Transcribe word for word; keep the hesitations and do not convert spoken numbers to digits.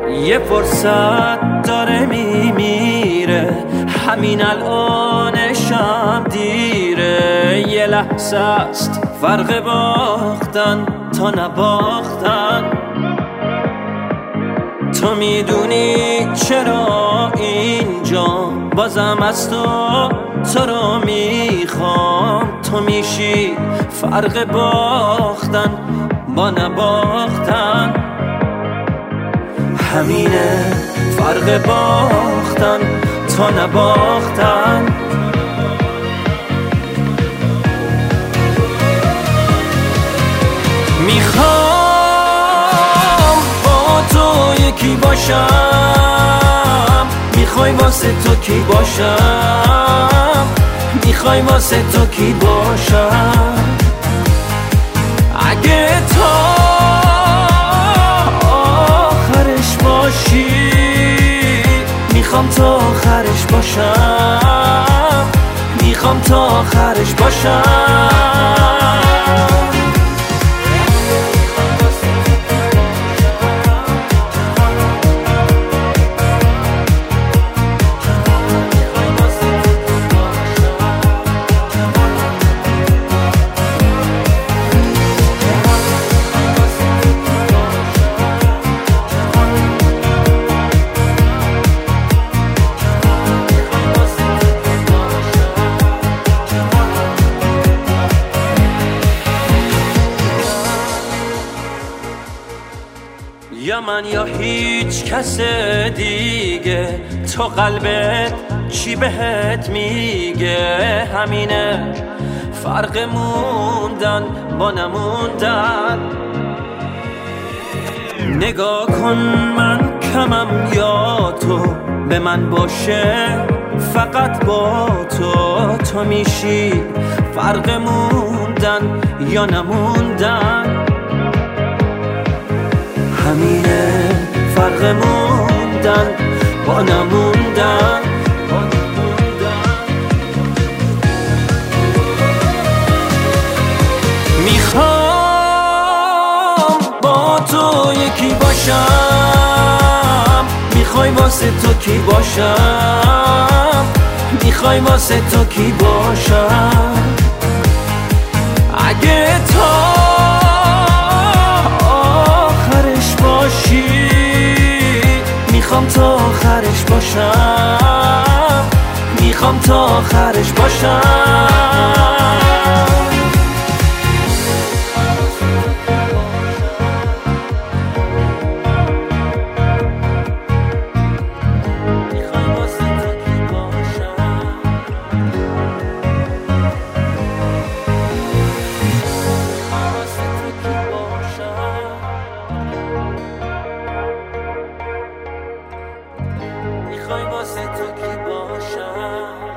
یه فرصت داره میمیره، همین الانشم دیره. یه لحظه است فرق باختن تا نباختن. تو میدونی چرا اینجا بازم از تو تو رو میخوام. تو میشی فرق باختن با نباختن. همینه فرق باختن تا نباختن. میخوام با تو یکی باشم. میخوای واسه تو کی باشم؟ میخوای واسه تو کی باشم؟ اگه تا آخرش باشی میخوام تا آخرش باشم. میخوام تا آخرش باشم. یا من یا هیچ کس دیگه، تو قلبت چی بهت میگه؟ همینه فرق موندن با نموندن. نگاه کن من کمم یا تو به من باشه، فقط با تو. تو میشی فرق موندن یا نموندن. همینه فرق موندن با نموندن. میخوام با تو یکی باشم. میخوای واسه تو کی باشم؟ میخوای واسه تو کی باشم؟ اگه تا میخوام تا آخرش باشم. میخوام تا آخرش باشم. میخوام واسه تو کی باشم؟ میخوام واسه تو کی باشم؟ میخوای واسه تو کی باشم؟